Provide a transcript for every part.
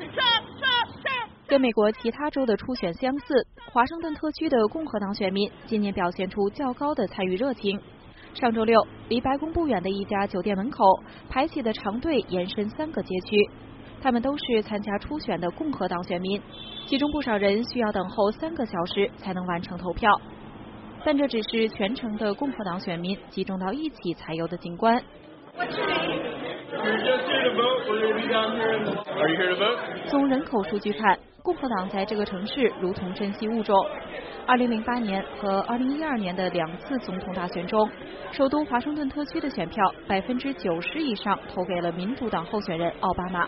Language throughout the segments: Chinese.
跟美国其他州的初选相似，华盛顿特区的共和党选民今年表现出较高的参与热情。上周六，离白宫不远的一家酒店门口排起的长队延伸3个街区，他们都是参加初选的共和党选民，其中不少人需要等候3个小时才能完成投票。但这只是全城的共和党选民集中到一起才有的景观。从人口数据看，共和党在这个城市如同珍稀物种。2008年和2012年的2次总统大选中，首都华盛顿特区的选票90%以上投给了民主党候选人奥巴马。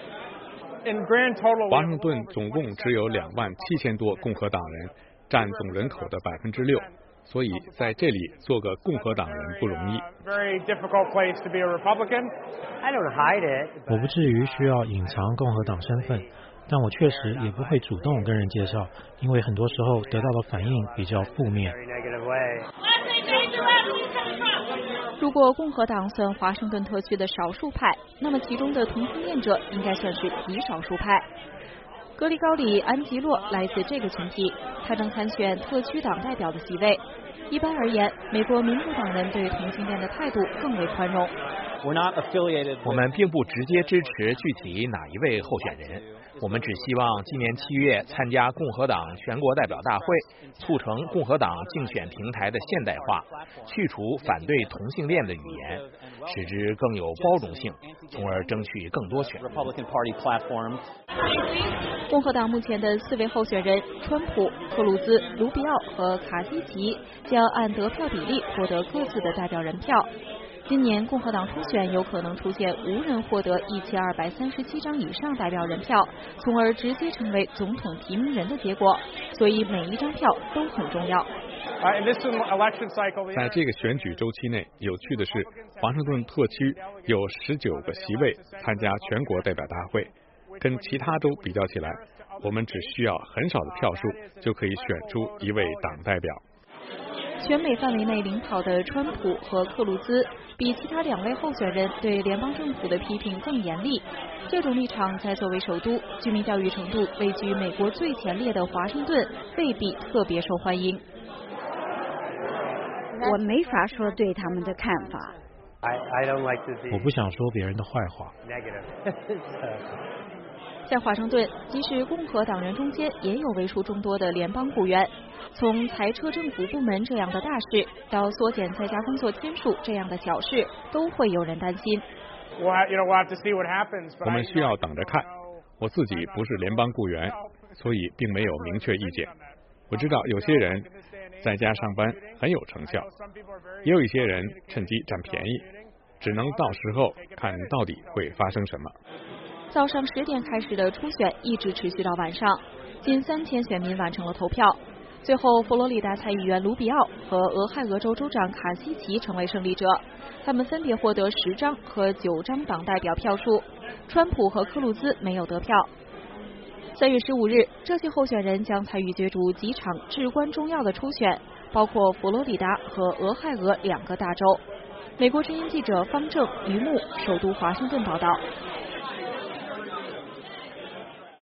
华盛顿总共只有27000多共和党人，占总人口的6%，所以在这里做个共和党人不容易。 我不至于需要隐藏共和党身份，但我确实也不会主动跟人介绍，因为很多时候得到的反应比较负面。 如果共和党算华盛顿特区的少数派，那么其中的同性恋者应该算是极少数派。格里高里·安吉洛来自这个群体，他正参选特区党代表的席位。一般而言，美国民主党人对同性恋的态度更为宽容。 我们并不直接支持具体哪一位候选人，我们只希望今年7月参加共和党全国代表大会，促成共和党竞选平台的现代化，去除反对同性恋的语言，使之更有包容性，从而争取更多选民。 共和党目前的4位候选人川普、克鲁兹、卢比奥和卡西奇将按得票比例获得各自的代表人票。今年共和党初选有可能出现无人获得1237张以上代表人票，从而直接成为总统提名人的结果，所以每一张票都很重要。 在这个选举周期内，有趣的是，华盛顿特区有19个席位参加全国代表大会，跟其他州比较起来，我们只需要很少的票数就可以选出一位党代表。 全美范围内领跑的川普和克鲁兹比其他2位候选人对联邦政府的批评更严厉。这种立场在作为首都、居民教育程度位居美国最前列的华盛顿未必特别受欢迎。 我没法说对他们的看法。 我不想说别人的坏话。 在华盛顿，即使共和党人中间也有为数众多的联邦雇员，从裁撤政府部门这样的大事，到缩减在家工作天数这样的小事，都会有人担心。 我们需要等着看。我自己不是联邦雇员，所以并没有明确意见。我知道有些人在家上班很有成效，也有一些人趁机占便宜，只能到时候看到底会发生什么。 早上10点开始的初选一直持续到晚上，近3000选民完成了投票。最后，佛罗里达参议员卢比奥和俄亥俄州州长卡西奇成为胜利者，他们分别获得10张和9张党代表票数。川普和克鲁兹没有得票。3月15日，这些候选人将参与角逐几场至关重要的初选，包括佛罗里达和俄亥俄2个大州。美国之音记者方正、于木，首都华盛顿报道。